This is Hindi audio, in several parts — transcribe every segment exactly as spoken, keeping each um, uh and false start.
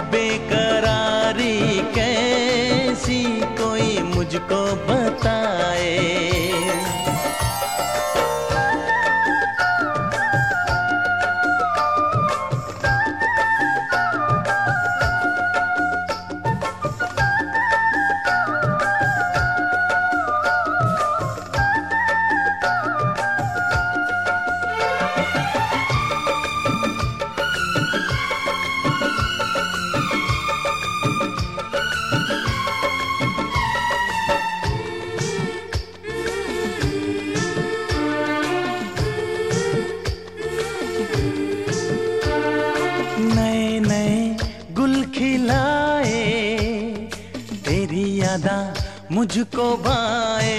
बेकरारी कैसी कोई मुझको बताए। नए नए गुल खिलाए, तेरी यादा मुझको भाए।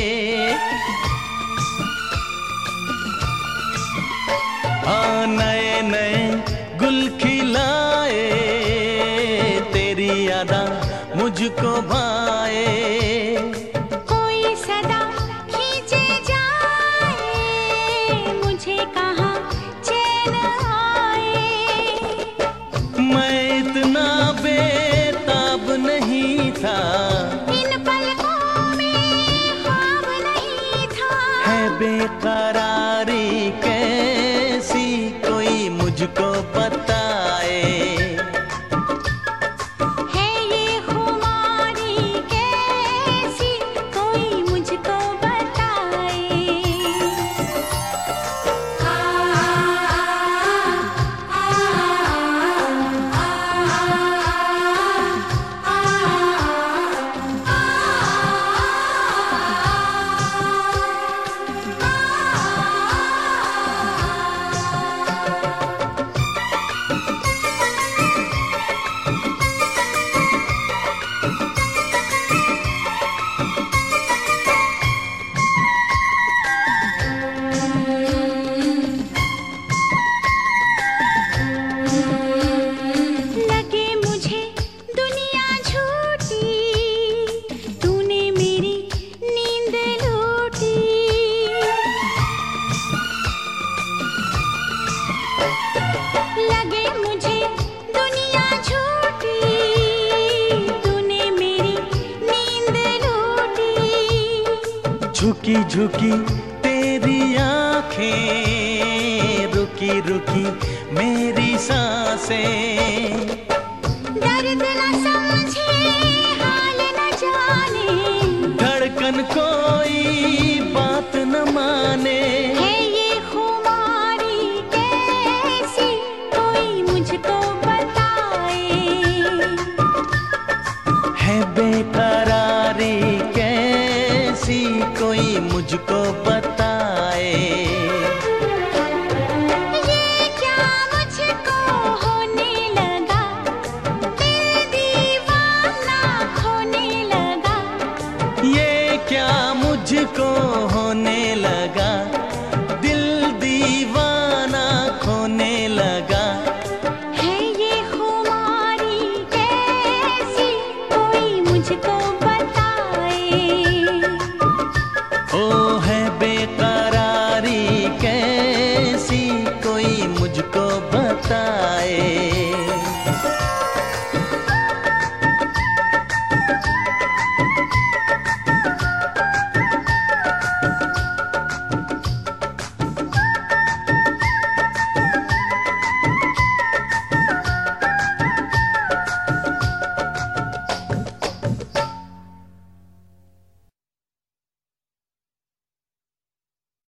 हाँ नए नए गुल खिलाए, तेरी यादा मुझको भाए। कोई सदा खींचे जाए, मुझे कहाँ चैन आए। मैं इतना बेताब नहीं था, इन पलकों में ख्वाब नहीं था। है बेकरारी कैसी कोई मुझको बताए। है ये खुमारी कैसी कोई मुझको बताए। आ, आ, लगे मुझे दुनिया झूठी, तूने मेरी नींद लूटी। लगे मुझे दुनिया झूठी, तूने मेरी नींद लूटी। झुकी झुकी तेरी आंखें, रुकी रुकी मेरी सांसें।